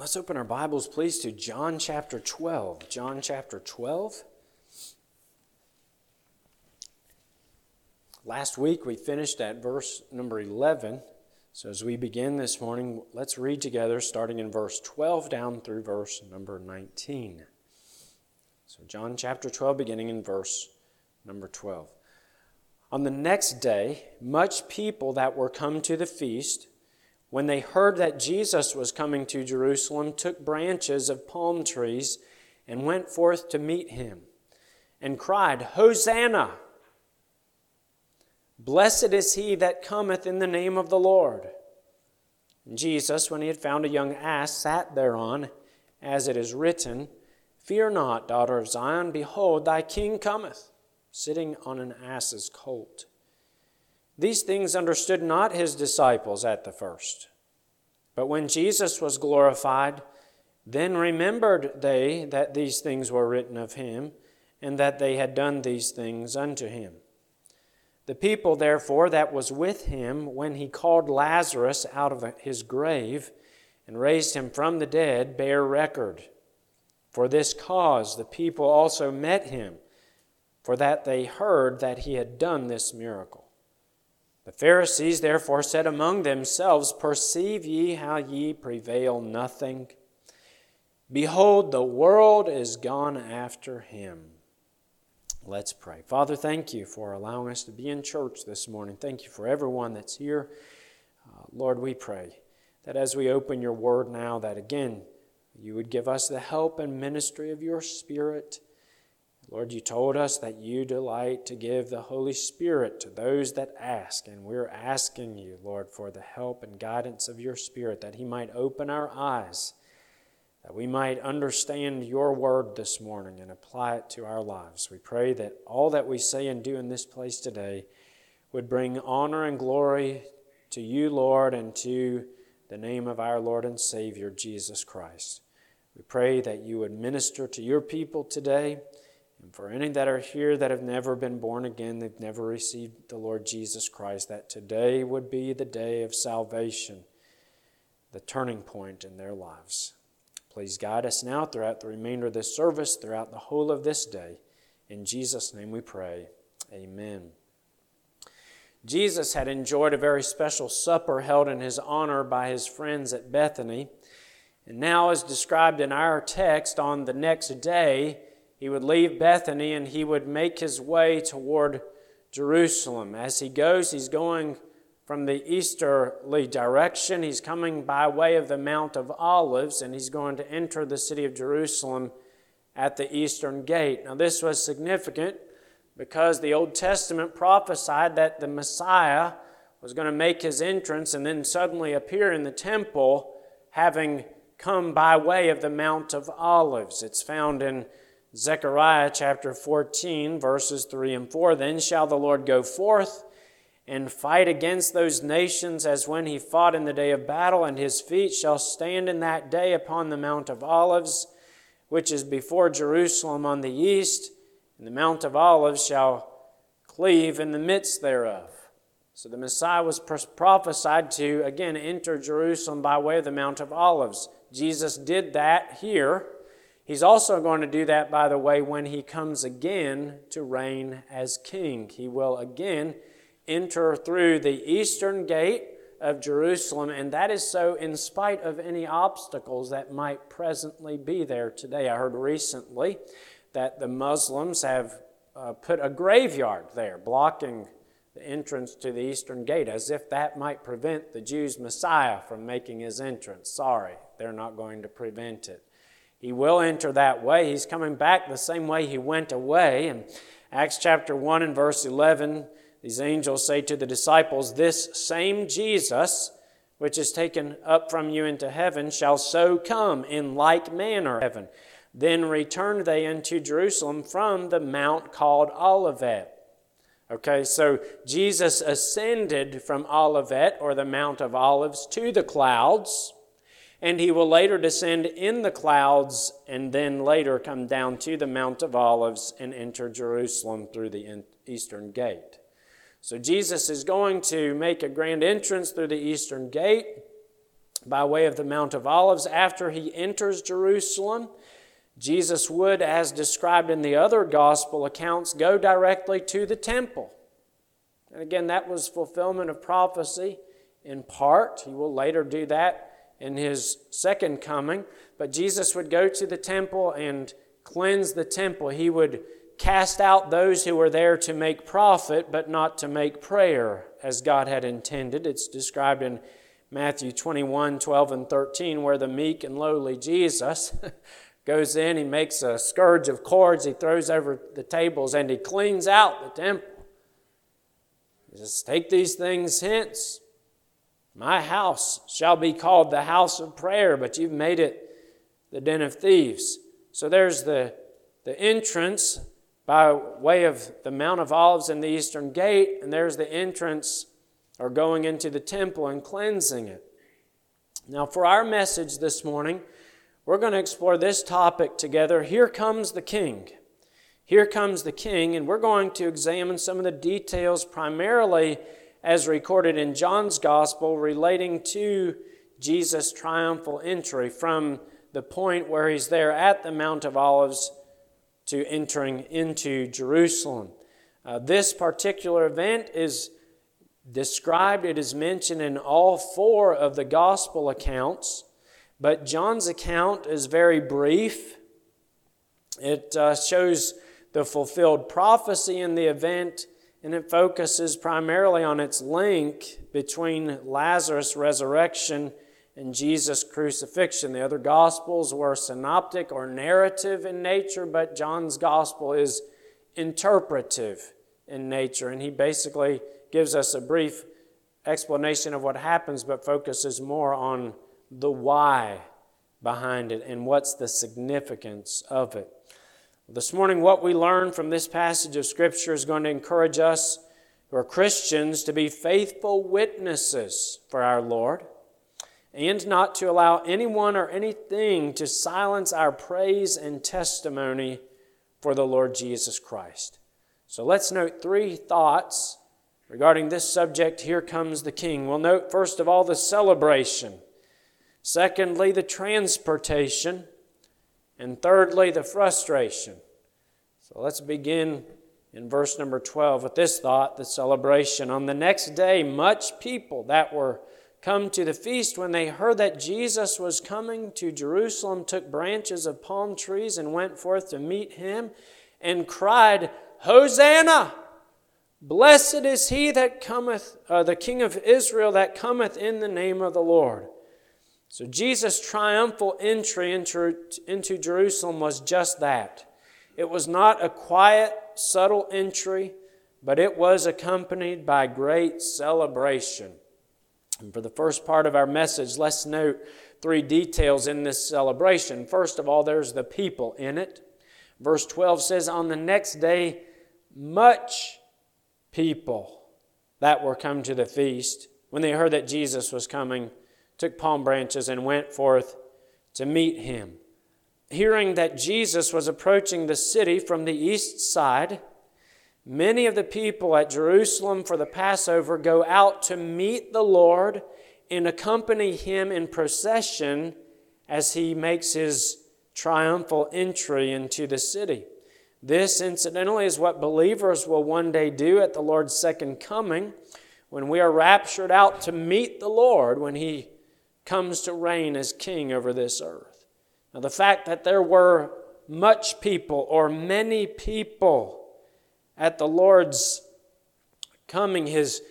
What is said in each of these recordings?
Let's open our Bibles, please, to John chapter 12. John chapter 12. Last week we finished at verse number 11. So as we begin this morning, let's read together starting in verse 12 down through verse number 19. So John chapter 12 beginning in verse number 12. On the next day, much people that were come to the feast, when they heard that Jesus was coming to Jerusalem, took branches of palm trees and went forth to meet him, and cried, Hosanna! Blessed is he that cometh in the name of the Lord. And Jesus, when he had found a young ass, sat thereon, as it is written, Fear not, daughter of Zion, behold, thy king cometh, sitting on an ass's colt. These things understood not his disciples at the first. But when Jesus was glorified, then remembered they that these things were written of him, and that they had done these things unto him. The people, therefore, that was with him when he called Lazarus out of his grave and raised him from the dead, bear record. For this cause the people also met him, for that they heard that he had done this miracle. The Pharisees therefore said among themselves, Perceive ye how ye prevail nothing? Behold, the world is gone after him. Let's pray. Father, thank you for allowing us to be in church this morning. Thank you for everyone that's here. Lord, we pray that as we open your word now, that again, you would give us the help and ministry of your Spirit. Lord, you told us that you delight to give the Holy Spirit to those that ask, and we're asking you, Lord, for the help and guidance of your Spirit, that he might open our eyes, that we might understand your word this morning and apply it to our lives. We pray that all that we say and do in this place today would bring honor and glory to you, Lord, and to the name of our Lord and Savior, Jesus Christ. We pray that you would minister to your people today. And for any that are here that have never been born again, they've never received the Lord Jesus Christ, that today would be the day of salvation, the turning point in their lives. Please guide us now throughout the remainder of this service, throughout the whole of this day. In Jesus' name we pray. Amen. Jesus had enjoyed a very special supper held in his honor by his friends at Bethany. And now, as described in our text, on the next day, he would leave Bethany and he would make his way toward Jerusalem. As he goes, he's going from the easterly direction. He's coming by way of the Mount of Olives, and he's going to enter the city of Jerusalem at the eastern gate. Now, this was significant because the Old Testament prophesied that the Messiah was going to make his entrance and then suddenly appear in the temple, having come by way of the Mount of Olives. It's found in Zechariah chapter 14, verses 3 and 4. Then shall the Lord go forth and fight against those nations as when he fought in the day of battle, and his feet shall stand in that day upon the Mount of Olives, which is before Jerusalem on the east, and the Mount of Olives shall cleave in the midst thereof. So the Messiah was prophesied to, again, enter Jerusalem by way of the Mount of Olives. Jesus did that here. He's also going to do that, by the way, when he comes again to reign as king. He will again enter through the eastern gate of Jerusalem, and that is so in spite of any obstacles that might presently be there today. I heard recently that the Muslims have put a graveyard there, blocking the entrance to the eastern gate, as if that might prevent the Jews' Messiah from making his entrance. Sorry, they're not going to prevent it. He will enter that way. He's coming back the same way he went away. In Acts chapter 1 and verse 11, these angels say to the disciples, This same Jesus, which is taken up from you into heaven, shall so come in like manner heaven. Then returned they unto Jerusalem from the mount called Olivet. Okay, so Jesus ascended from Olivet, or the Mount of Olives, to the clouds, and he will later descend in the clouds and then later come down to the Mount of Olives and enter Jerusalem through the eastern gate. So Jesus is going to make a grand entrance through the eastern gate. by way of the Mount of Olives. After he enters Jerusalem, Jesus would, as described in the other gospel accounts, go directly to the temple. And again, that was fulfillment of prophecy in part. He will later do that in his second coming. But Jesus would go to the temple and cleanse the temple. He would cast out those who were there to make profit, but not to make prayer, as God had intended. It's described in Matthew 21, 12, and 13, where the meek and lowly Jesus goes in, he makes a scourge of cords, he throws over the tables, and he cleans out the temple. He says, take these things hence. My house shall be called the house of prayer, but you've made it the den of thieves. So there's the entrance by way of the Mount of Olives and the eastern gate, and there's the entrance or going into the temple and cleansing it. Now for our message this morning, we're going to explore this topic together. Here comes the King. Here comes the King, and we're going to examine some of the details primarily as recorded in John's Gospel relating to Jesus' triumphal entry from the point where he's there at the Mount of Olives to entering into Jerusalem. This particular event is described, it is mentioned in all four of the Gospel accounts, but John's account is very brief. It shows the fulfilled prophecy in the event, and it focuses primarily on its link between Lazarus' resurrection and Jesus' crucifixion. The other Gospels were synoptic or narrative in nature, but John's Gospel is interpretive in nature, and he basically gives us a brief explanation of what happens, but focuses more on the why behind it and what's the significance of it. This morning, what we learn from this passage of Scripture is going to encourage us who are Christians to be faithful witnesses for our Lord and not to allow anyone or anything to silence our praise and testimony for the Lord Jesus Christ. So let's note three thoughts regarding this subject. Here comes the King. We'll note first of all the celebration. Secondly, the transportation. And thirdly, the frustration. So let's begin in verse number 12 with this thought, the celebration. On the next day, much people that were come to the feast, when they heard that Jesus was coming to Jerusalem, took branches of palm trees and went forth to meet him and cried, Hosanna! Blessed is he that cometh, the King of Israel that cometh in the name of the Lord. So Jesus' triumphal entry into Jerusalem was just that. It was not a quiet, subtle entry, but it was accompanied by great celebration. And for the first part of our message, let's note three details in this celebration. First of all, there's the people in it. Verse 12 says, on the next day, much people that were come to the feast, when they heard that Jesus was coming, took palm branches and went forth to meet him. Hearing that Jesus was approaching the city from the east side, many of the people at Jerusalem for the Passover go out to meet the Lord and accompany him in procession as he makes his triumphal entry into the city. This, incidentally, is what believers will one day do at the Lord's second coming, when we are raptured out to meet the Lord when he comes to reign as king over this earth. Now, the fact that there were much people or many people at the Lord's coming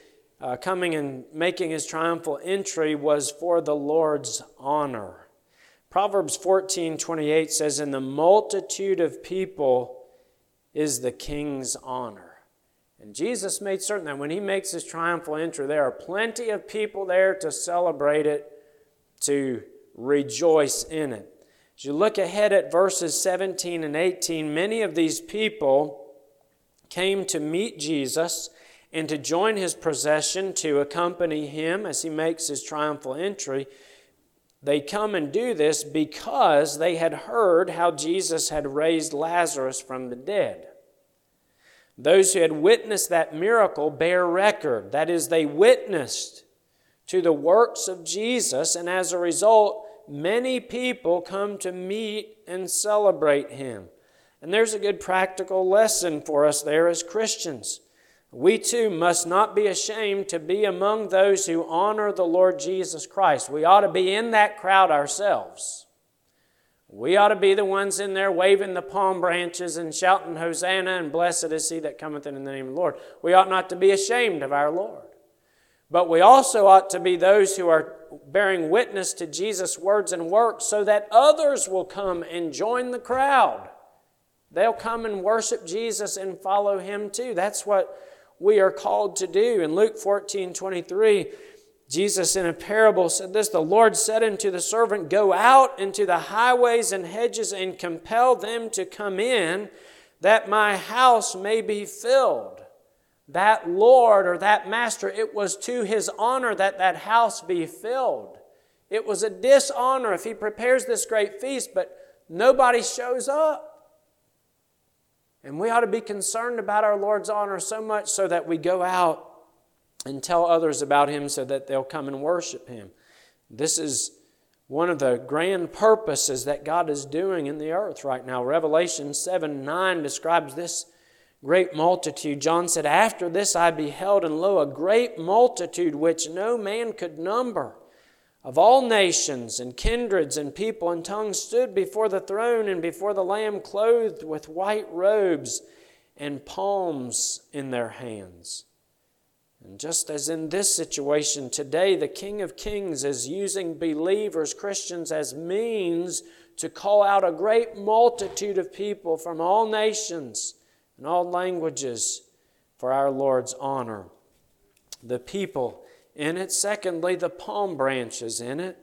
and making his triumphal entry was for the Lord's honor. Proverbs 14:28 says, in the multitude of people is the king's honor. And Jesus made certain that when he makes his triumphal entry, there are plenty of people there to celebrate it, to rejoice in it. As you look ahead at verses 17 and 18, many of these people came to meet Jesus and to join his procession, to accompany him as he makes his triumphal entry. They come and do this because they had heard how Jesus had raised Lazarus from the dead. Those who had witnessed that miracle bear record. That is, they witnessed to the works of Jesus, and as a result, many people come to meet and celebrate Him. And there's a good practical lesson for us there as Christians. We too must not be ashamed to be among those who honor the Lord Jesus Christ. We ought to be in that crowd ourselves. We ought to be the ones in there waving the palm branches and shouting, Hosanna, and blessed is he that cometh in the name of the Lord. We ought not to be ashamed of our Lord. But we also ought to be those who are bearing witness to Jesus' words and works so that others will come and join the crowd. They'll come and worship Jesus and follow Him too. That's what we are called to do. In Luke 14:23, Jesus in a parable said this, the Lord said unto the servant, go out into the highways and hedges and compel them to come in, that my house may be filled. That Lord or that master, it was to his honor that that house be filled. It was a dishonor if he prepares this great feast, but nobody shows up. And we ought to be concerned about our Lord's honor so much so that we go out and tell others about Him so that they'll come and worship Him. This is one of the grand purposes that God is doing in the earth right now. Revelation 7:9 describes this great multitude. John said, after this I beheld, and lo, a great multitude which no man could number, of all nations and kindreds and people and tongues, stood before the throne and before the Lamb, clothed with white robes and palms in their hands. And just as in this situation today, the King of Kings is using believers, Christians, as means to call out a great multitude of people from all nations and all languages for our Lord's honor. The people in it. Secondly, the palm branches in it.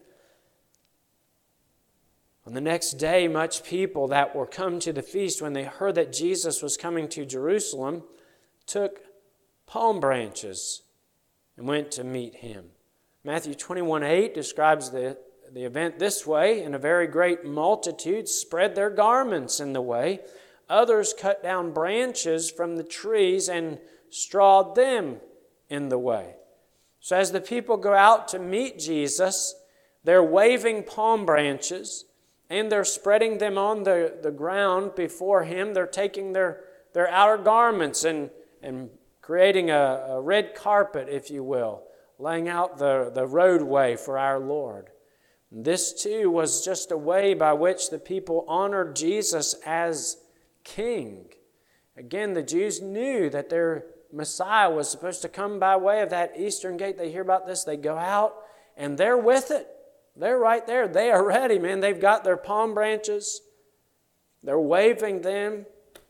On the next day, much people that were come to the feast, when they heard that Jesus was coming to Jerusalem, took palm branches and went to meet Him. Matthew 21:8 describes the event this way, and a very great multitude spread their garments in the way. Others cut down branches from the trees and strawed them in the way. So as the people go out to meet Jesus, they're waving palm branches and they're spreading them on the ground before Him. They're taking their outer garments and creating a red carpet, if you will, laying out the roadway for our Lord. This too was just a way by which the people honored Jesus as King. Again, the Jews knew that their Messiah was supposed to come by way of that eastern gate. They hear about this, they go out, and they're with it. They're right there. They are ready, man. They've got their palm branches. They're waving them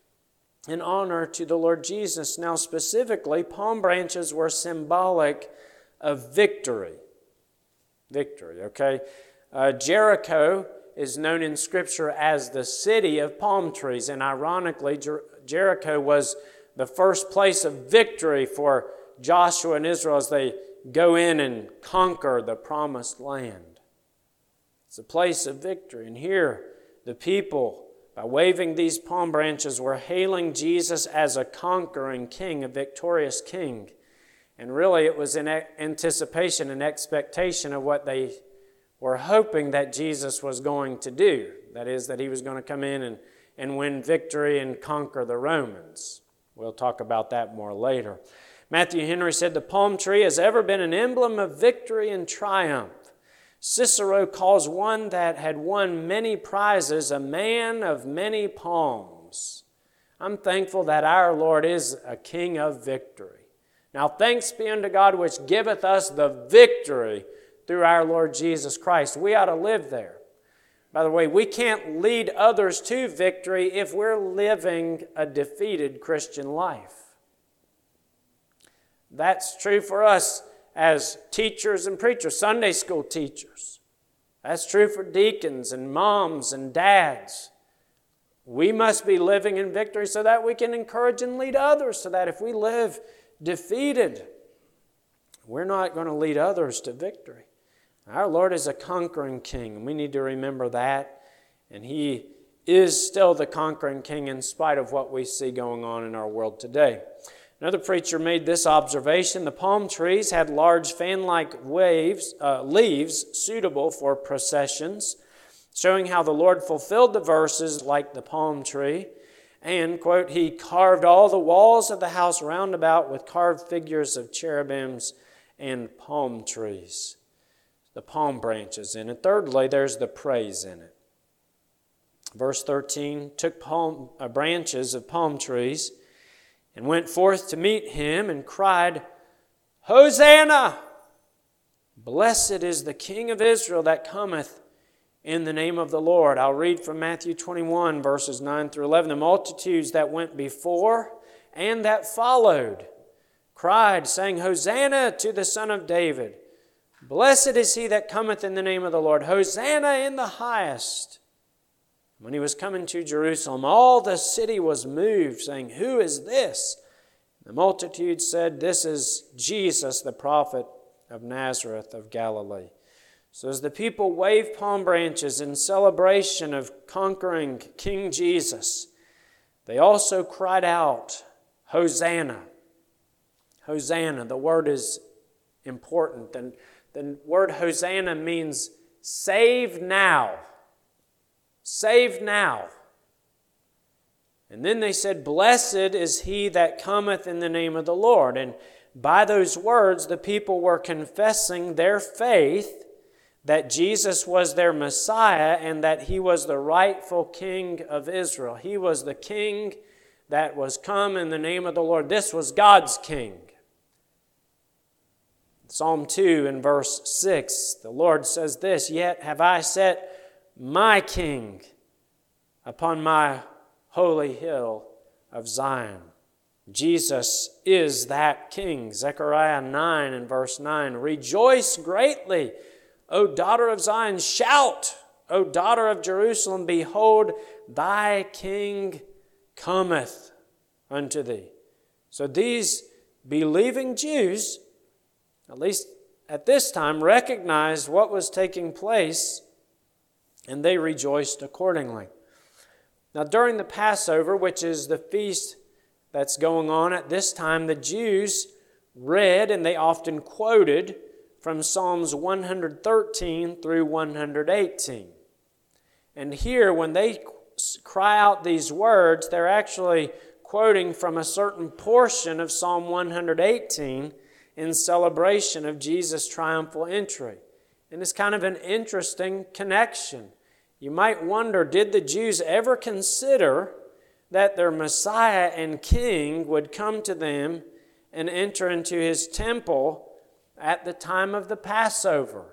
in honor to the Lord Jesus. Now, specifically, palm branches were symbolic of victory. Victory, okay? Jericho is known in Scripture as the city of palm trees, and ironically, Jericho was the first place of victory for Joshua and Israel as they go in and conquer the promised land. It's a place of victory. And here, the people, by waving these palm branches, were hailing Jesus as a conquering king, a victorious king. And really, it was in anticipation and expectation of what they were hoping that Jesus was going to do. That is, that He was going to come in and win victory and conquer the Romans. We'll talk about that more later. Matthew Henry said, the palm tree has ever been an emblem of victory and triumph. Cicero calls one that had won many prizes a man of many palms. I'm thankful that our Lord is a king of victory. Now thanks be unto God which giveth us the victory through our Lord Jesus Christ. We ought to live there. By the way, we can't lead others to victory if we're living a defeated Christian life. That's true for us as teachers and preachers, Sunday school teachers. That's true for deacons and moms and dads. We must be living in victory so that we can encourage and lead others, so that if we live defeated, we're not going to lead others to victory. Our Lord is a conquering king, and we need to remember that. And He is still the conquering king in spite of what we see going on in our world today. Another preacher made this observation: the palm trees had large fan-like leaves suitable for processions, showing how the Lord fulfilled the verses like the palm tree. And, quote, he carved all the walls of the house round about with carved figures of cherubims and palm trees. The palm branches in it. Thirdly, there's the praise in it. Verse 13, took branches of palm trees and went forth to meet him and cried, Hosanna! Blessed is the King of Israel that cometh in the name of the Lord. I'll read from Matthew 21, verses 9 through 11. The multitudes that went before and that followed cried, saying, Hosanna to the Son of David. Blessed is he that cometh in the name of the Lord. Hosanna in the highest. When he was coming to Jerusalem, all the city was moved, saying, Who is this? The multitude said, This is Jesus, the prophet of Nazareth of Galilee. So as the people waved palm branches in celebration of conquering King Jesus, they also cried out, Hosanna. Hosanna. The word is important. And the word Hosanna means save now. Save now. And then they said, Blessed is he that cometh in the name of the Lord. And by those words, the people were confessing their faith that Jesus was their Messiah and that he was the rightful King of Israel. He was the King that was come in the name of the Lord. This was God's King. Psalm 2 in verse 6, the Lord says this, Yet have I set my King upon my holy hill of Zion. Jesus is that King. Zechariah 9 and verse 9, Rejoice greatly, O daughter of Zion. Shout, O daughter of Jerusalem. Behold, thy King cometh unto thee. So these believing Jews, at least at this time, recognized what was taking place, and they rejoiced accordingly. Now, during the Passover, which is the feast that's going on at this time, the Jews read, and they often quoted, from Psalms 113 through 118. And here, when they cry out these words, they're actually quoting from a certain portion of Psalm 118 in celebration of Jesus' triumphal entry. And it's kind of an interesting connection. You might wonder, did the Jews ever consider that their Messiah and King would come to them and enter into His temple at the time of the Passover?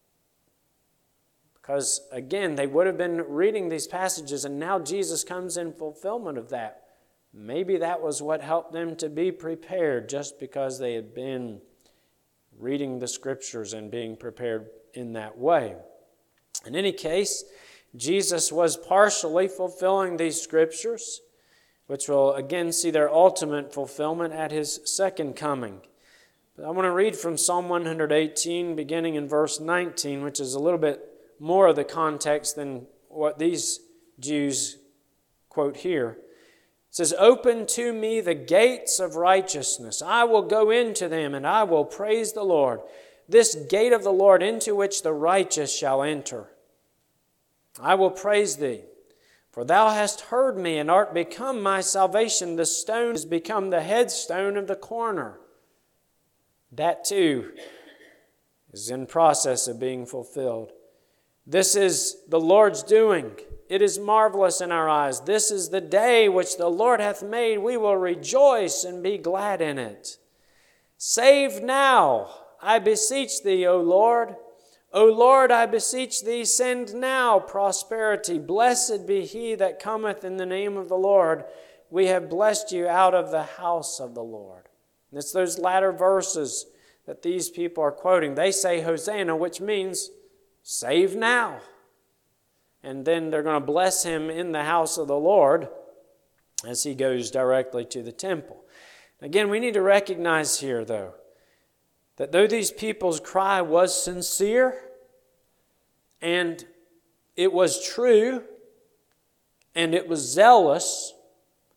Because, again, they would have been reading these passages, and now Jesus comes in fulfillment of that. Maybe that was what helped them to be prepared, just because they had been reading the Scriptures and being prepared in that way. In any case, Jesus was partially fulfilling these Scriptures, which will again see their ultimate fulfillment at His second coming. But I want to read from Psalm 118, beginning in verse 19, which is a little bit more of the context than what these Jews quote here. It says, Open to me the gates of righteousness. I will go into them, and I will praise the Lord. This gate of the Lord into which the righteous shall enter. I will praise Thee, for Thou hast heard me, and art become my salvation. The stone has become the headstone of the corner. That too is in process of being fulfilled. This is the Lord's doing. It is marvelous in our eyes. This is the day which the Lord hath made. We will rejoice and be glad in it. Save now, I beseech Thee, O Lord. O Lord, I beseech Thee, send now prosperity. Blessed be he that cometh in the name of the Lord. We have blessed you out of the house of the Lord. And it's those latter verses that these people are quoting. They say Hosanna, which means save now. And then they're going to bless him in the house of the Lord as he goes directly to the temple. Again, we need to recognize here, though, that though these people's cry was sincere and it was true and it was zealous,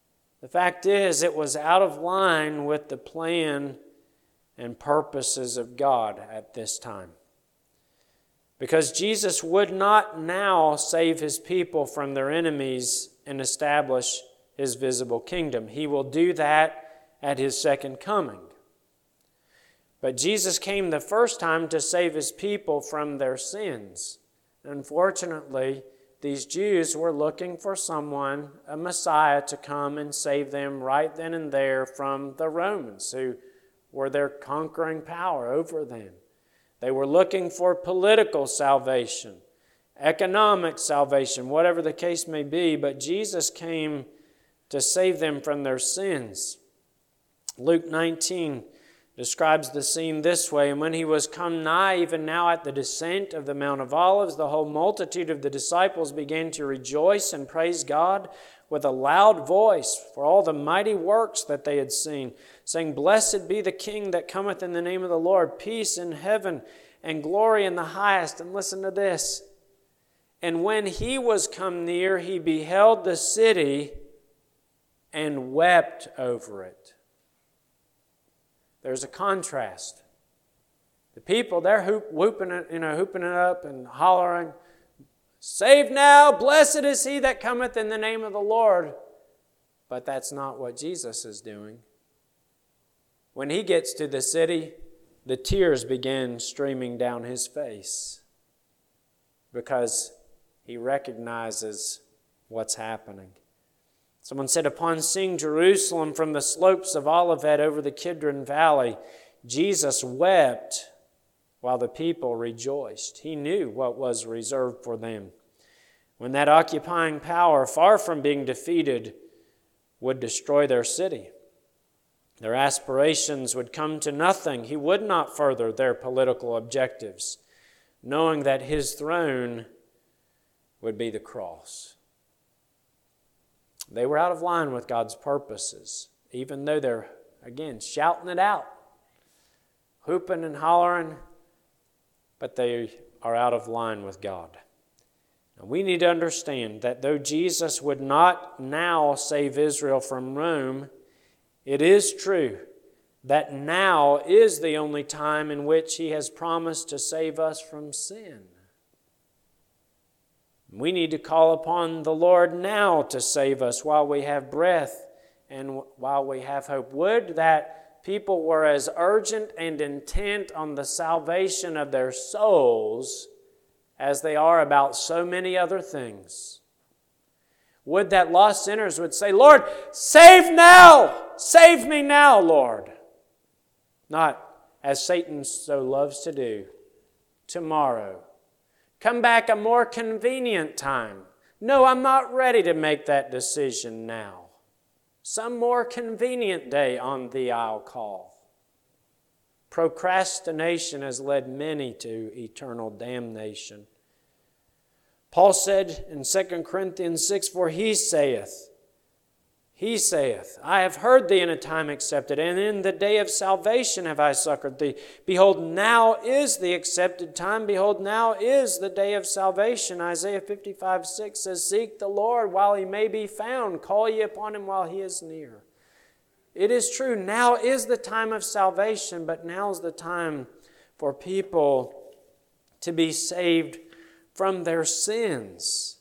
The fact is, it was out of line with the plan and purposes of God at this time. Because Jesus would not now save His people from their enemies and establish His visible kingdom. He will do that at His second coming. But Jesus came the first time to save His people from their sins. Unfortunately, these Jews were looking for someone, a Messiah, to come and save them right then and there from the Romans, who were their conquering power over them. They were looking for political salvation, economic salvation, whatever the case may be, but Jesus came to save them from their sins. Luke 19 describes the scene this way: "And when He was come nigh, even now at the descent of the Mount of Olives, the whole multitude of the disciples began to rejoice and praise God with a loud voice for all the mighty works that they had seen, saying, Blessed be the King that cometh in the name of the Lord, peace in heaven and glory in the highest." And listen to this: "And when He was come near, He beheld the city and wept over it." There's a contrast. The people, they're whooping it up and hollering, "Save now, blessed is He that cometh in the name of the Lord." But that's not what Jesus is doing. When He gets to the city, the tears begin streaming down His face because He recognizes what's happening. Someone said, upon seeing Jerusalem from the slopes of Olivet over the Kidron Valley, Jesus wept while the people rejoiced. He knew what was reserved for them when that occupying power, far from being defeated, would destroy their city. Their aspirations would come to nothing. He would not further their political objectives, knowing that His throne would be the cross. They were out of line with God's purposes, even though they're, again, shouting it out, whooping and hollering, but they are out of line with God. Now, we need to understand that though Jesus would not now save Israel from Rome, it is true that now is the only time in which He has promised to save us from sin. We need to call upon the Lord now to save us while we have breath and while we have hope. Would that people were as urgent and intent on the salvation of their souls as they are about so many other things. Would that lost sinners would say, "Lord, save now! Save me now, Lord!" Not, as Satan so loves to do, tomorrow. Come back a more convenient time. No, I'm not ready to make that decision now. Some more convenient day on thee I'll call. Procrastination has led many to eternal damnation. Paul said in 2 Corinthians 6, "For He saith, I have heard thee in a time accepted, and in the day of salvation have I succored thee. Behold, now is the accepted time. Behold, now is the day of salvation." Isaiah 55:6 says, "Seek the Lord while He may be found. Call ye upon Him while He is near." It is true, now is the time of salvation, but now is the time for people to be saved from their sins.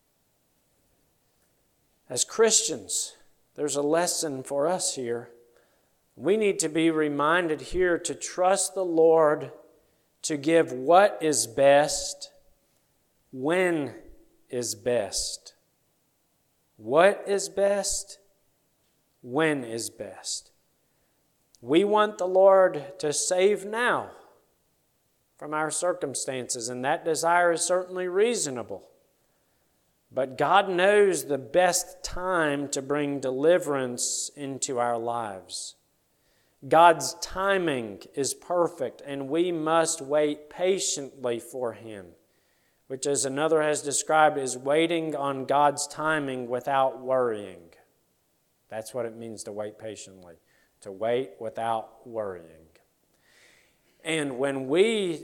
As Christians, there's a lesson for us here. We need to be reminded here to trust the Lord to give what is best, when is best. What is best, when is best. We want the Lord to save now from our circumstances, and that desire is certainly reasonable. But God knows the best time to bring deliverance into our lives. God's timing is perfect, and we must wait patiently for Him, which, as another has described, is waiting on God's timing without worrying. That's what it means to wait patiently, to wait without worrying. And when we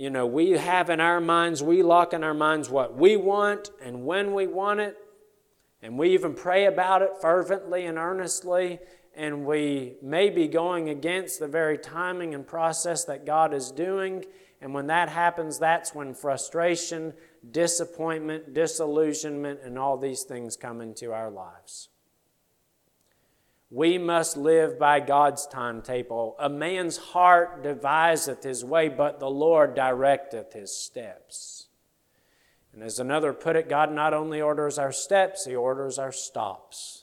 have in our minds, we lock in our minds what we want and when we want it, And we even pray about it fervently and earnestly, and we may be going against the very timing and process that God is doing. And when that happens, that's when frustration, disappointment, disillusionment, and all these things come into our lives. We must live by God's timetable. A man's heart deviseth his way, but the Lord directeth his steps. And as another put it, God not only orders our steps, He orders our stops.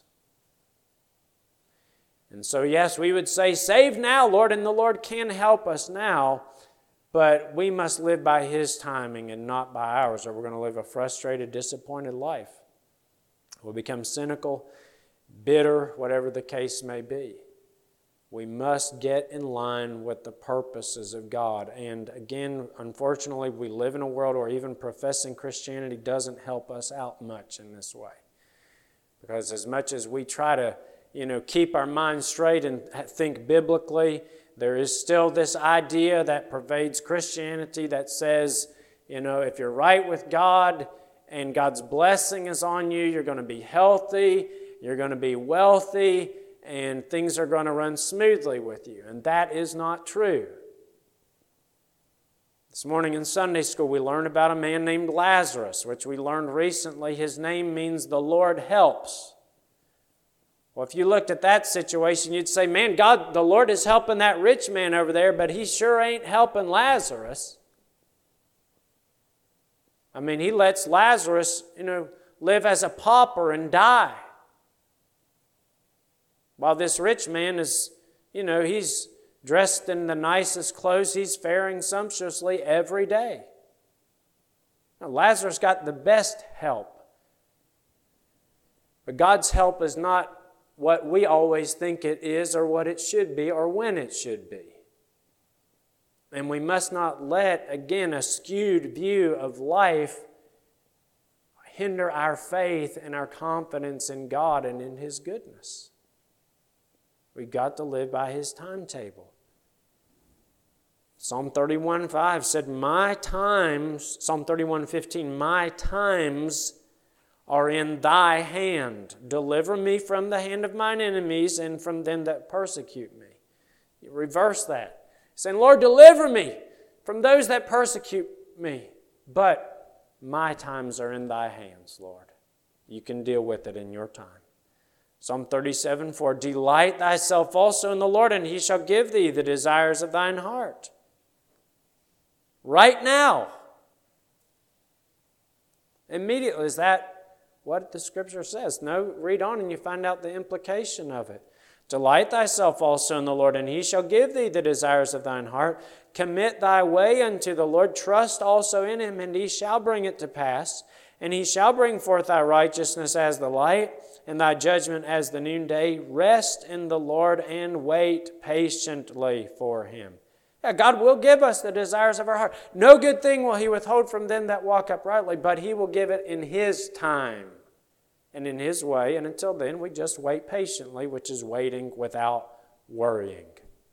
And so, yes, we would say, save now, Lord, and the Lord can help us now, but we must live by His timing and not by ours, or we're going to live a frustrated, disappointed life. We'll become cynical, bitter, whatever the case may be. We must get in line with the purposes of God. And again, unfortunately, we live in a world where even professing Christianity doesn't help us out much in this way. Because as much as we try to, keep our minds straight and think biblically, there is still this idea that pervades Christianity that says, if you're right with God and God's blessing is on you, you're going to be healthy, you're going to be wealthy, and things are going to run smoothly with you. And that is not true. This morning in Sunday school, we learned about a man named Lazarus, which we learned recently. His name means the Lord helps. Well, if you looked at that situation, you'd say, man, God, the Lord is helping that rich man over there, but He sure ain't helping Lazarus. I mean, He lets Lazarus, live as a pauper and die. While this rich man is, he's dressed in the nicest clothes, he's faring sumptuously every day. Now, Lazarus got the best help. But God's help is not what we always think it is or what it should be or when it should be. And we must not let, again, a skewed view of life hinder our faith and our confidence in God and in His goodness. We've got to live by His timetable. Psalm 31:5 said, Psalm 31:15, my times are in Thy hand. Deliver me from the hand of mine enemies and from them that persecute me. You reverse that. Saying, Lord, deliver me from those that persecute me. But my times are in Thy hands, Lord. You can deal with it in your time. Psalm 37:4, delight thyself also in the Lord, and He shall give thee the desires of thine heart. Right now. Immediately. Is that what the Scripture says? No, read on and you find out the implication of it. Delight thyself also in the Lord, and He shall give thee the desires of thine heart. Commit thy way unto the Lord. Trust also in Him, and He shall bring it to pass. And He shall bring forth thy righteousness as the light, and thy judgment as the noonday. Rest in the Lord and wait patiently for Him. Yeah, God will give us the desires of our heart. No good thing will He withhold from them that walk uprightly, but He will give it in His time and in His way. And until then, we just wait patiently, which is waiting without worrying.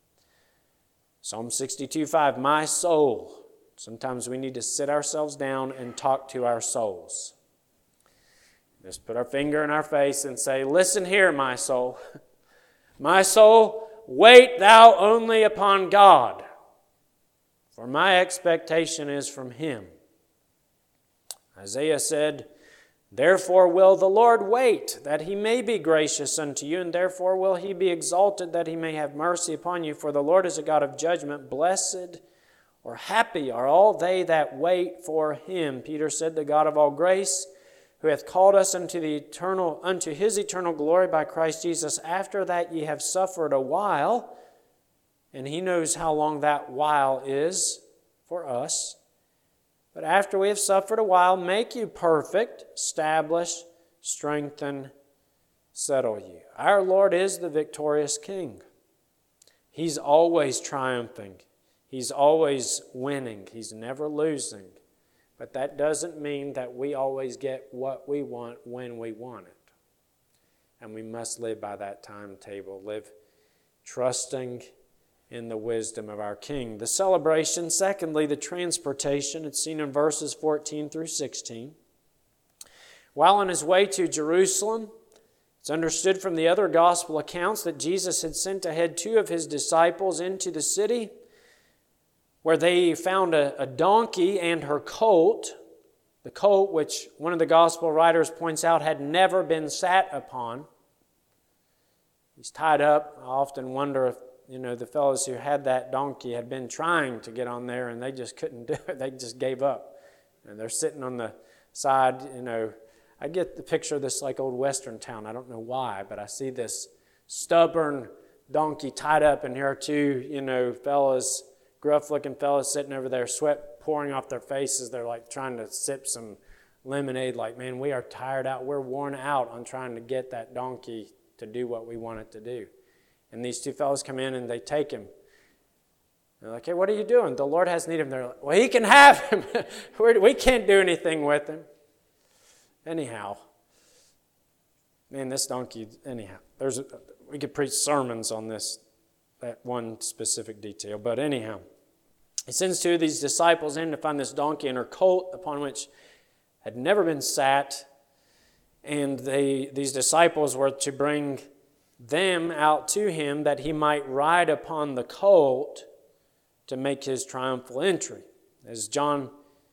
Psalm 62:5, my soul. Sometimes we need to sit ourselves down and talk to our souls. Just put our finger in our face and say, listen here, my soul. My soul, wait thou only upon God, for my expectation is from Him. Isaiah said, therefore will the Lord wait, that He may be gracious unto you, and therefore will He be exalted, that He may have mercy upon you. For the Lord is a God of judgment. Blessed or happy are all they that wait for Him. Peter said, the God of all grace, who hath called us unto His eternal glory by Christ Jesus, after that ye have suffered a while, and He knows how long that while is for us. But after we have suffered a while, make you perfect, establish, strengthen, settle you. Our Lord is the victorious King. He's always triumphing. He's always winning. He's never losing. But that doesn't mean that we always get what we want when we want it. And we must live by that timetable, live trusting in the wisdom of our King. The celebration, secondly, the transportation. It's seen in verses 14 through 16. While on his way to Jerusalem, it's understood from the other gospel accounts that Jesus had sent ahead 2 of his disciples into the city, where they found a donkey and her colt. The colt, which one of the gospel writers points out had never been sat upon. He's tied up. I often wonder if, the fellows who had that donkey had been trying to get on there and they just couldn't do it. They just gave up. And they're sitting on the side, I get the picture of this like old western town. I don't know why, but I see this stubborn donkey tied up, and here are 2, fellas, gruff-looking fellas sitting over there, sweat pouring off their faces. They're like trying to sip some lemonade, like, man, we are tired out. We're worn out on trying to get that donkey to do what we want it to do. And these 2 fellas come in and they take him. They're like, hey, what are you doing? The Lord has need of him. They're like, well, he can have him. We can't do anything with him. Anyhow, man, this donkey, we could preach sermons on that one specific detail. But anyhow, he sends 2 of these disciples in to find this donkey and her colt, upon which had never been sat. And these disciples were to bring them out to him that he might ride upon the colt to make his triumphal entry. As John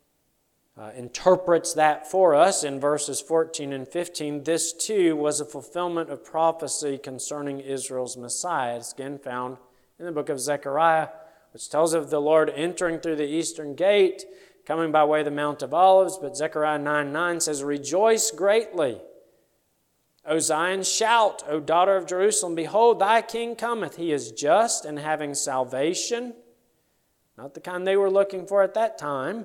interprets that for us in verses 14 and 15, this too was a fulfillment of prophecy concerning Israel's Messiah. It's again found in the book of Zechariah, which tells of the Lord entering through the eastern gate, coming by way of the Mount of Olives. But Zechariah 9:9 says, rejoice greatly, O Zion, shout, O daughter of Jerusalem, behold, thy king cometh. He is just and having salvation, not the kind they were looking for at that time,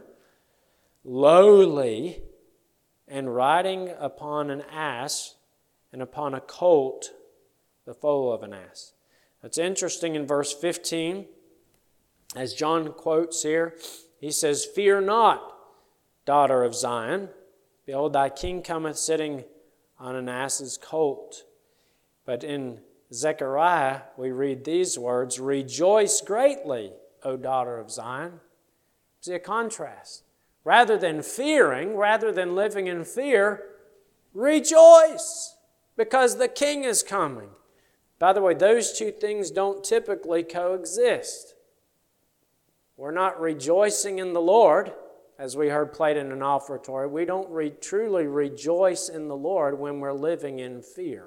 lowly, and riding upon an ass, and upon a colt, the foal of an ass. It's interesting in verse 15, as John quotes here, he says, fear not, daughter of Zion. Behold, thy king cometh sitting on an ass's colt. But in Zechariah, we read these words, rejoice greatly, O daughter of Zion. See a contrast. Rather than fearing, rather than living in fear, rejoice, because the king is coming. By the way, those 2 things don't typically coexist. We're not rejoicing in the Lord, as we heard played in an offertory. We don't truly rejoice in the Lord when we're living in fear.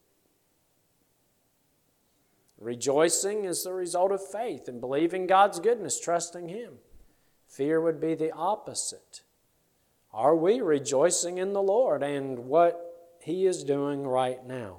Rejoicing is the result of faith and believing God's goodness, trusting Him. Fear would be the opposite. Are we rejoicing in the Lord and what He is doing right now?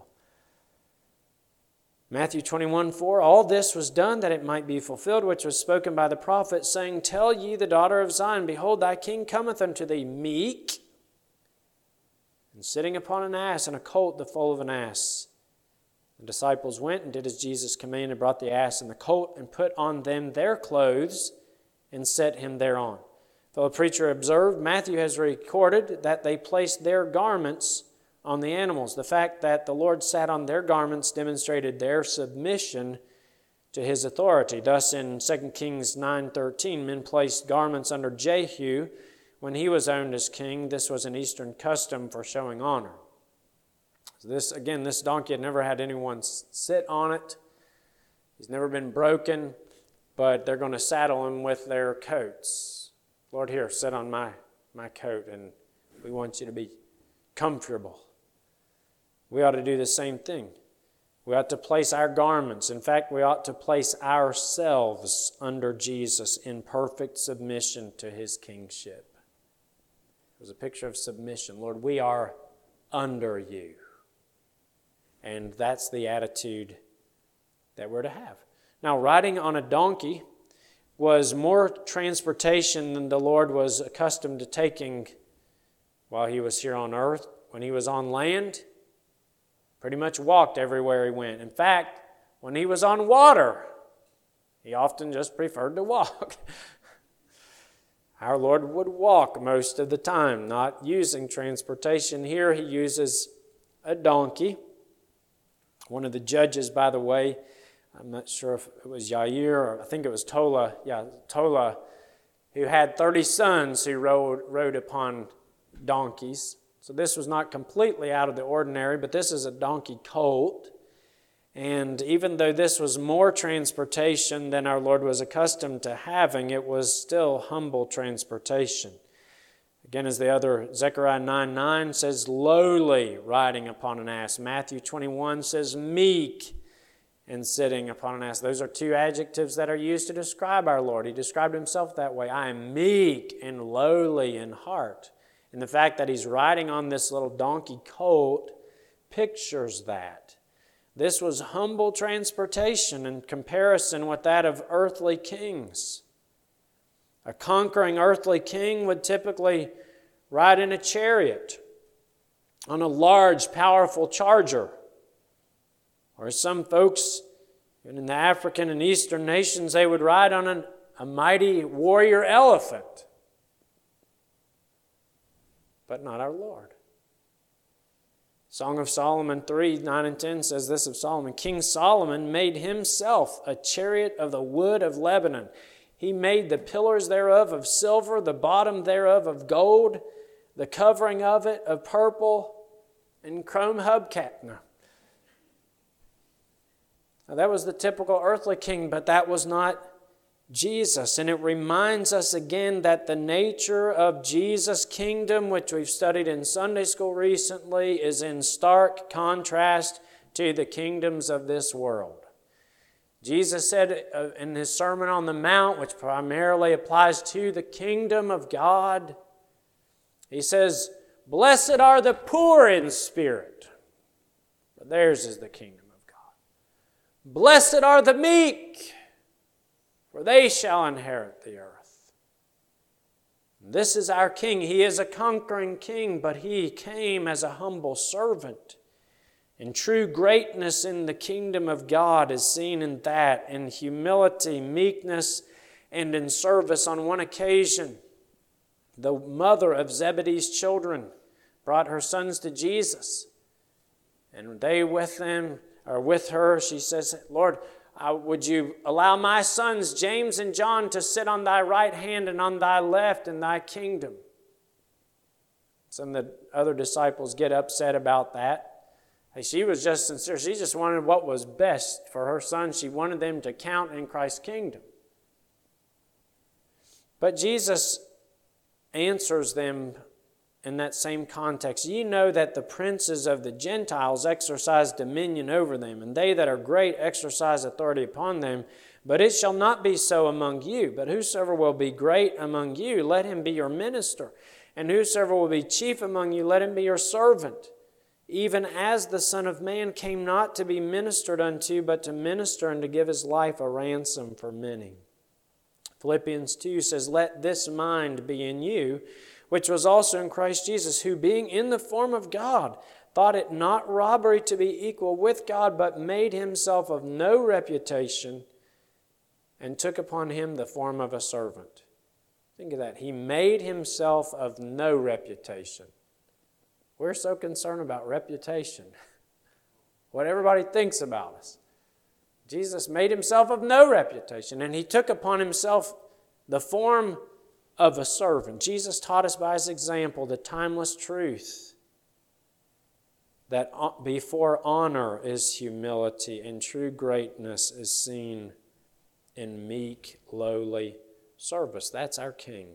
Matthew 21:4, all this was done that it might be fulfilled, which was spoken by the prophet, saying, tell ye the daughter of Zion, behold, thy king cometh unto thee meek, and sitting upon an ass, and a colt the foal of an ass. The disciples went and did as Jesus commanded, brought the ass and the colt, and put on them their clothes, and set him thereon. Fellow preacher observed, Matthew has recorded that they placed their garments on the animals. The fact that the Lord sat on their garments demonstrated their submission to His authority. Thus in 2 Kings 9:13, men placed garments under Jehu when he was owned as king. This was an Eastern custom for showing honor. So this donkey had never had anyone sit on it. He's never been broken. But they're going to saddle him with their coats. Lord, here, sit on my coat, and we want you to be comfortable. We ought to do the same thing. We ought to place our garments. In fact, we ought to place ourselves under Jesus in perfect submission to His kingship. It was a picture of submission. Lord, we are under you. And that's the attitude that we're to have. Now, riding on a donkey was more transportation than the Lord was accustomed to taking while He was here on earth. When He was on land, pretty much walked everywhere He went. In fact, when He was on water, He often just preferred to walk. Our Lord would walk most of the time, not using transportation. Here He uses a donkey. One of the judges, by the way, I'm not sure if it was Yair or I think it was Tola. Yeah, Tola, who had 30 sons who rode upon donkeys. So this was not completely out of the ordinary, but this is a donkey colt. And even though this was more transportation than our Lord was accustomed to having, it was still humble transportation. Again, as the other, Zechariah 9:9 says, lowly riding upon an ass. Matthew 21 says, meek and sitting upon an ass. Those are two adjectives that are used to describe our Lord. He described himself that way. I am meek and lowly in heart. And the fact that he's riding on this little donkey colt pictures that. This was humble transportation in comparison with that of earthly kings. A conquering earthly king would typically ride in a chariot, on a large, powerful charger. Or some folks, even in the African and Eastern nations, they would ride on a mighty warrior elephant. But not our Lord. Song of Solomon 3:9 and 10 says this of Solomon. King Solomon made himself a chariot of the wood of Lebanon. He made the pillars thereof of silver, the bottom thereof of gold, the covering of it of purple, and chrome hubcap. Now that was the typical earthly king, but that was not Jesus. And it reminds us again that the nature of Jesus' kingdom, which we've studied in Sunday school recently, is in stark contrast to the kingdoms of this world. Jesus said in his Sermon on the Mount, which primarily applies to the kingdom of God, he says, blessed are the poor in spirit, for theirs is the kingdom of God. Blessed are the meek, for they shall inherit the earth. This is our King. He is a conquering King, but He came as a humble servant. And true greatness in the kingdom of God is seen in that, in humility, meekness, and in service. On one occasion, the mother of Zebedee's children brought her sons to Jesus. And they with her, she says, Lord, would you allow my sons, James and John, to sit on thy right hand and on thy left in thy kingdom? Some of the other disciples get upset about that. She was just sincere. She just wanted what was best for her sons. She wanted them to count in Christ's kingdom. But Jesus answers them in that same context. Ye know that the princes of the Gentiles exercise dominion over them, and they that are great exercise authority upon them. But it shall not be so among you. But whosoever will be great among you, let him be your minister. And whosoever will be chief among you, let him be your servant. Even as the Son of Man came not to be ministered unto, but to minister and to give his life a ransom for many. Philippians 2 says, let this mind be in you, which was also in Christ Jesus, who being in the form of God, thought it not robbery to be equal with God, but made himself of no reputation, and took upon him the form of a servant. Think of that. He made himself of no reputation. We're so concerned about reputation, what everybody thinks about us. Jesus made himself of no reputation, and he took upon himself the form of a servant. Jesus taught us by his example the timeless truth that before honor is humility, and true greatness is seen in meek, lowly service. That's our King.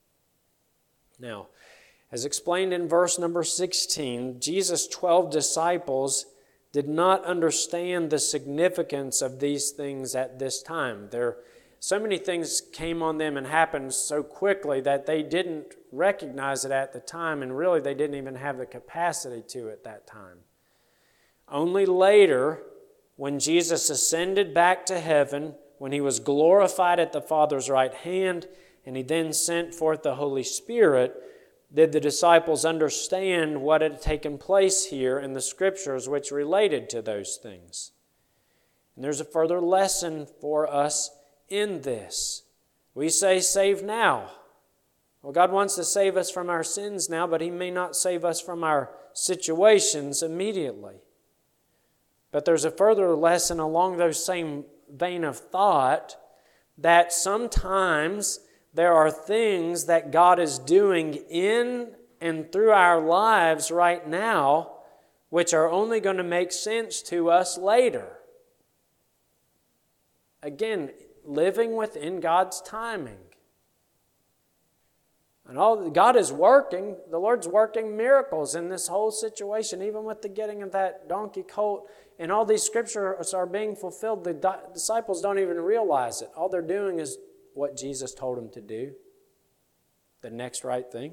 Now, as explained in verse number 16, Jesus' 12 disciples did not understand the significance of these things at this time. So many things came on them and happened so quickly that they didn't recognize it at the time, and really they didn't even have the capacity to at that time. Only later, when Jesus ascended back to heaven, when he was glorified at the Father's right hand, and he then sent forth the Holy Spirit, did the disciples understand what had taken place here in the Scriptures which related to those things. And there's a further lesson for us in this. We say, save now. Well, God wants to save us from our sins now, but He may not save us from our situations immediately. But there's a further lesson along those same vein of thought, that sometimes there are things that God is doing in and through our lives right now, which are only going to make sense to us later. Again, living within God's timing. And God is working, the Lord's working miracles in this whole situation, even with the getting of that donkey colt. And all these scriptures are being fulfilled. The disciples don't even realize it. All they're doing is what Jesus told them to do, the next right thing.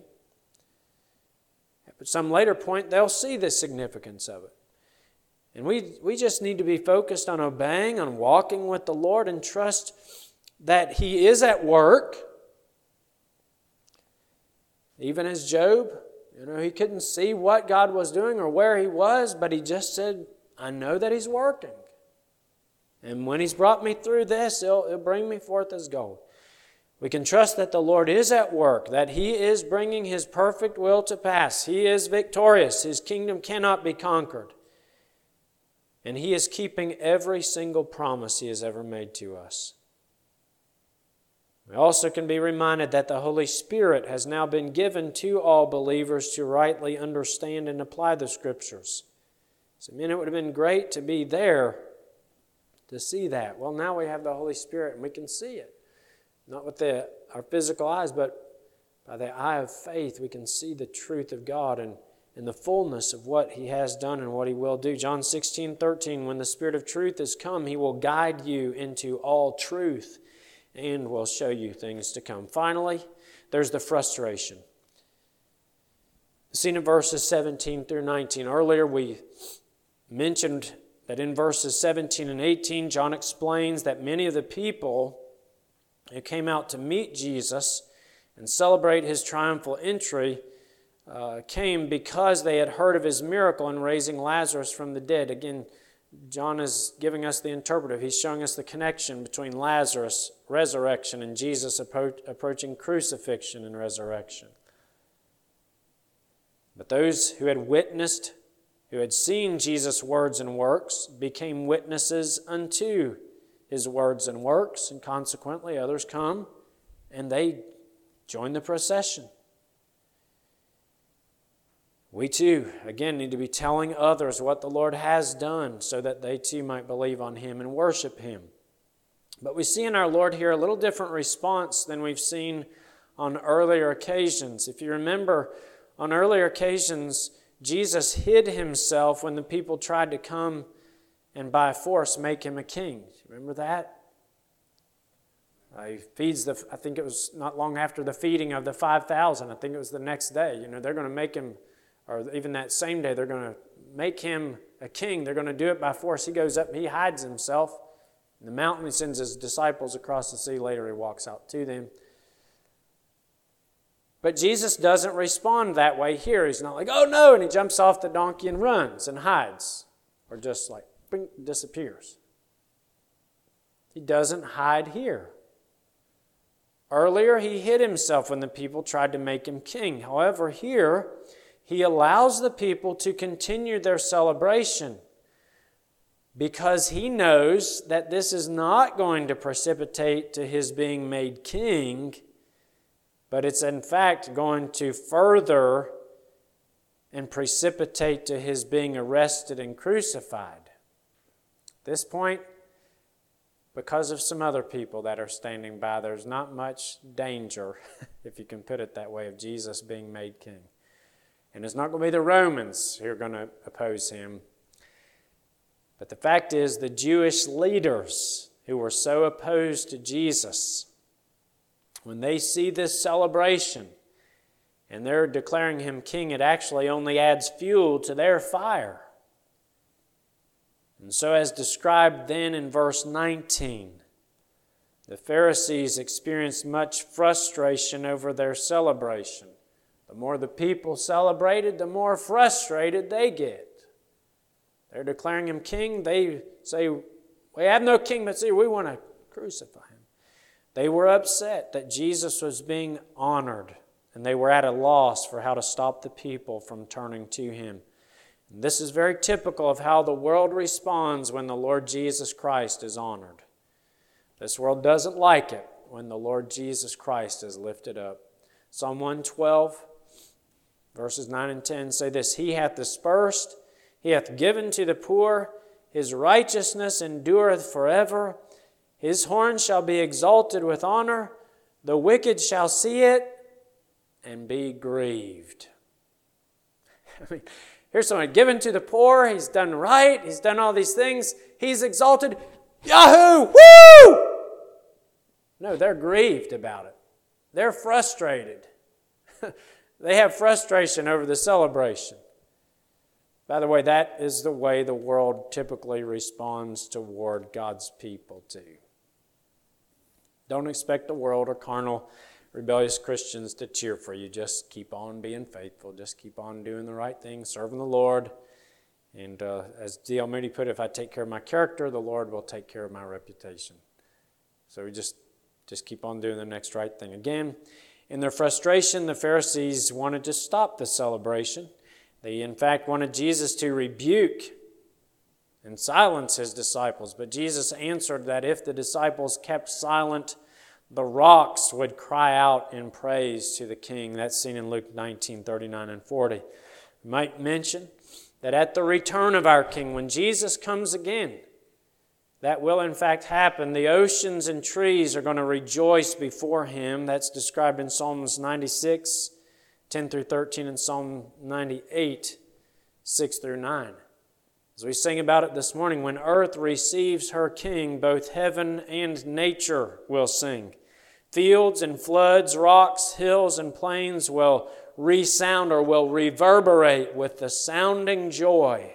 At some later point, they'll see the significance of it. And we just need to be focused on obeying, on walking with the Lord, and trust that He is at work. Even as Job, he couldn't see what God was doing or where He was, but he just said, I know that He's working. And when He's brought me through this, He'll bring me forth as gold. We can trust that the Lord is at work, that He is bringing His perfect will to pass. He is victorious. His kingdom cannot be conquered. And He is keeping every single promise He has ever made to us. We also can be reminded that the Holy Spirit has now been given to all believers to rightly understand and apply the Scriptures. So, it would have been great to be there to see that. Well, now we have the Holy Spirit and we can see it. Not with our physical eyes, but by the eye of faith, we can see the truth of God and the fullness of what He has done and what He will do. John 16:13, when the Spirit of truth is come, He will guide you into all truth and will show you things to come. Finally, there's the frustration. Seen in verses 17 through 19. Earlier we mentioned that in verses 17 and 18, John explains that many of the people who came out to meet Jesus and celebrate His triumphal entry came because they had heard of His miracle in raising Lazarus from the dead. Again, John is giving us the interpretive. He's showing us the connection between Lazarus' resurrection and Jesus approaching crucifixion and resurrection. But those who had witnessed, who had seen Jesus' words and works, became witnesses unto His words and works, and consequently others come and they join the procession. We too, again, need to be telling others what the Lord has done so that they too might believe on Him and worship Him. But we see in our Lord here a little different response than we've seen on earlier occasions. If you remember, on earlier occasions, Jesus hid Himself when the people tried to come and by force make Him a king. Remember that? He feeds I think it was not long after the feeding of the 5,000. I think it was the next day. They're going to make Him, or even that same day, they're going to make Him a king. They're going to do it by force. He goes up and He hides Himself in the mountain. He sends His disciples across the sea. Later He walks out to them. But Jesus doesn't respond that way here. He's not like, oh no, and He jumps off the donkey and runs and hides. Or just like, bing, disappears. He doesn't hide here. Earlier, He hid Himself when the people tried to make Him king. However, here, He allows the people to continue their celebration because He knows that this is not going to precipitate to His being made king, but it's in fact going to further and precipitate to His being arrested and crucified. At this point, because of some other people that are standing by, there's not much danger, if you can put it that way, of Jesus being made king. And it's not going to be the Romans who are going to oppose Him. But the fact is, the Jewish leaders who were so opposed to Jesus, when they see this celebration and they're declaring Him king, it actually only adds fuel to their fire. And so as described then in verse 19, the Pharisees experienced much frustration over their celebration. The more the people celebrated, the more frustrated they get. They're declaring Him king. They say, we have no king, but see, we want to crucify Him. They were upset that Jesus was being honored, and they were at a loss for how to stop the people from turning to Him. And this is very typical of how the world responds when the Lord Jesus Christ is honored. This world doesn't like it when the Lord Jesus Christ is lifted up. Psalm 112, verses 9 and 10 say this: He hath dispersed, He hath given to the poor, His righteousness endureth forever. His horn shall be exalted with honor. The wicked shall see it and be grieved. I mean, here's someone given to the poor. He's done right. He's done all these things. He's exalted. Yahoo! Woo! No, they're grieved about it. They're frustrated. They have frustration over the celebration. By the way, that is the way the world typically responds toward God's people too. Don't expect the world or carnal, rebellious Christians to cheer for you. Just keep on being faithful. Just keep on doing the right thing, serving the Lord. And as D.L. Moody put it, if I take care of my character, the Lord will take care of my reputation. So we just keep on doing the next right thing. Again, in their frustration, the Pharisees wanted to stop the celebration. They, in fact, wanted Jesus to rebuke and silence His disciples. But Jesus answered that if the disciples kept silent, the rocks would cry out in praise to the King. That's seen in Luke 19, 39 and 40. We might mention that at the return of our King, when Jesus comes again, that will in fact happen. The oceans and trees are going to rejoice before Him. That's described in Psalms 96, 10 through 13, and Psalm 98, 6 through 9. As we sing about it this morning, when earth receives her King, both heaven and nature will sing. Fields and floods, rocks, hills, and plains will resound or will reverberate with the sounding joy.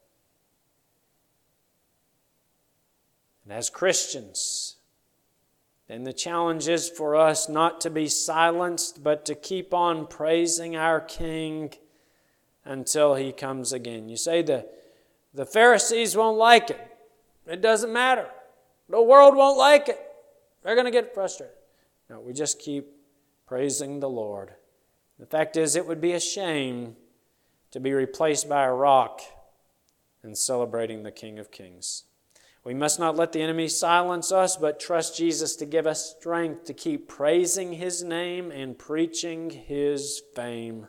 And as Christians, then the challenge is for us not to be silenced, but to keep on praising our King until He comes again. You say the Pharisees won't like it. It doesn't matter. The world won't like it. They're going to get frustrated. No, we just keep praising the Lord. The fact is, it would be a shame to be replaced by a rock in celebrating the King of Kings. We must not let the enemy silence us, but trust Jesus to give us strength to keep praising His name and preaching His fame.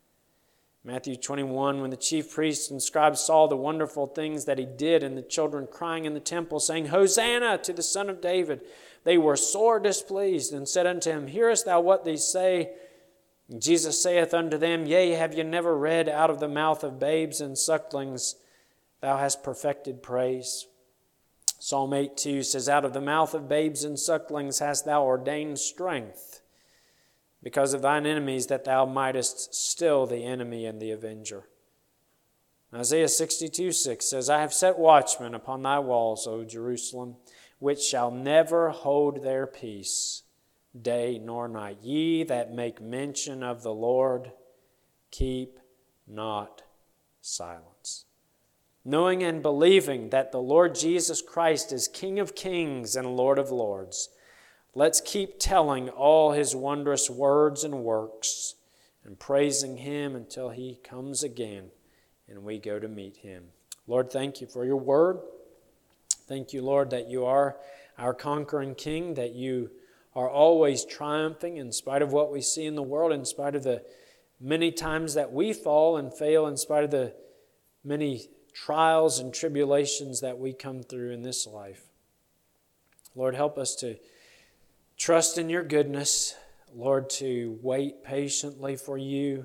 Matthew 21, when the chief priests and scribes saw the wonderful things that He did and the children crying in the temple, saying, Hosanna to the Son of David, they were sore displeased and said unto Him, Hearest thou what these say? And Jesus saith unto them, Yea, have ye never read, out of the mouth of babes and sucklings thou hast perfected praise? Psalm 8:2 says, Out of the mouth of babes and sucklings hast thou ordained strength, because of thine enemies, that thou mightest still the enemy and the avenger. Isaiah 62:6 says, I have set watchmen upon thy walls, O Jerusalem, which shall never hold their peace, day nor night. Ye that make mention of the Lord, keep not silence. Knowing and believing that the Lord Jesus Christ is King of kings and Lord of lords, let's keep telling all His wondrous words and works and praising Him until He comes again and we go to meet Him. Lord, thank You for Your word. Thank You, Lord, that You are our conquering King, that You are always triumphing in spite of what we see in the world, in spite of the many times that we fall and fail, in spite of the many trials and tribulations that we come through in this life. Lord, help us to trust in Your goodness. Lord, to wait patiently for You.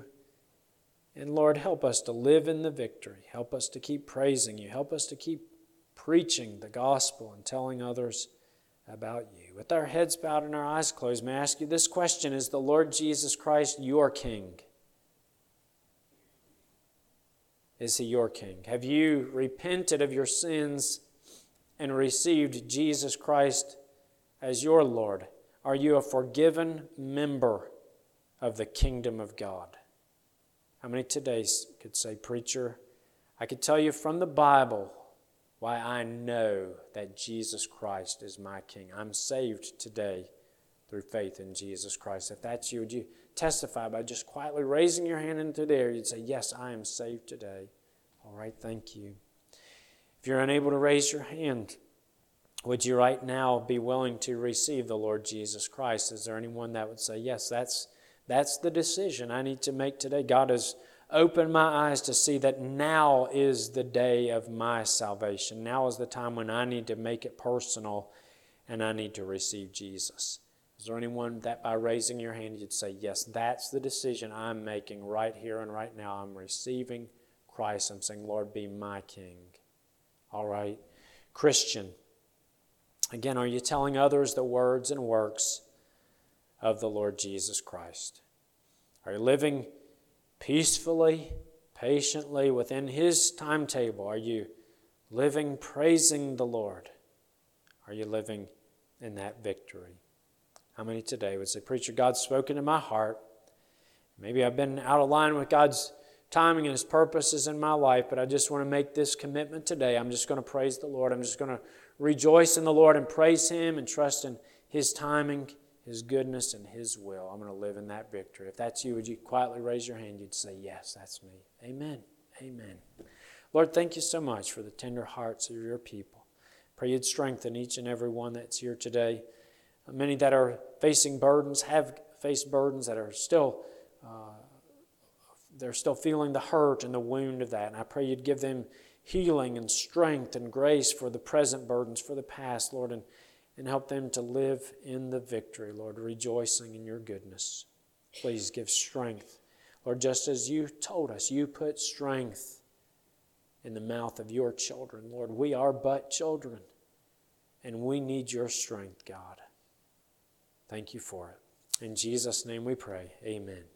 And Lord, help us to live in the victory. Help us to keep praising You. Help us to keep preaching the gospel and telling others about You. With our heads bowed and our eyes closed, may I ask you this question: is the Lord Jesus Christ your King? Is He your King? Have you repented of your sins and received Jesus Christ as your Lord? Are you a forgiven member of the kingdom of God? How many today could say, Preacher, I could tell you from the Bible why I know that Jesus Christ is my King. I'm saved today through faith in Jesus Christ. If that's you, would you testify by just quietly raising your hand into the air? You'd say, yes, I am saved today. All right, thank you. If you're unable to raise your hand, would you right now be willing to receive the Lord Jesus Christ? Is there anyone that would say, yes, That's the decision I need to make today. God has opened my eyes to see that now is the day of my salvation. Now is the time when I need to make it personal and I need to receive Jesus. Is there anyone that by raising your hand you'd say, yes, that's the decision I'm making right here and right now. I'm receiving Christ. I'm saying, Lord, be my King. All right. Christian, again, are you telling others the words and works of the Lord Jesus Christ? Are you living peacefully, patiently within His timetable? Are you living praising the Lord? Are you living in that victory? How many today would say, Preacher, God's spoken to my heart. Maybe I've been out of line with God's timing and His purposes in my life, but I just want to make this commitment today. I'm just going to praise the Lord. I'm just going to rejoice in the Lord and praise Him and trust in His timing, His goodness, and His will. I'm going to live in that victory. If that's you, would you quietly raise your hand? You'd say, yes, that's me. Amen. Amen. Lord, thank you so much for the tender hearts of your people. Pray you'd strengthen each and every one that's here today. Many that are facing burdens, have faced burdens that are still they're still feeling the hurt and the wound of that. And I pray you'd give them healing and strength and grace for the present burdens, for the past, Lord, and help them to live in the victory, Lord, rejoicing in your goodness. Please give strength. Lord, just as you told us, you put strength in the mouth of your children. Lord, we are but children, and we need your strength, God. Thank you for it. In Jesus' name we pray. Amen.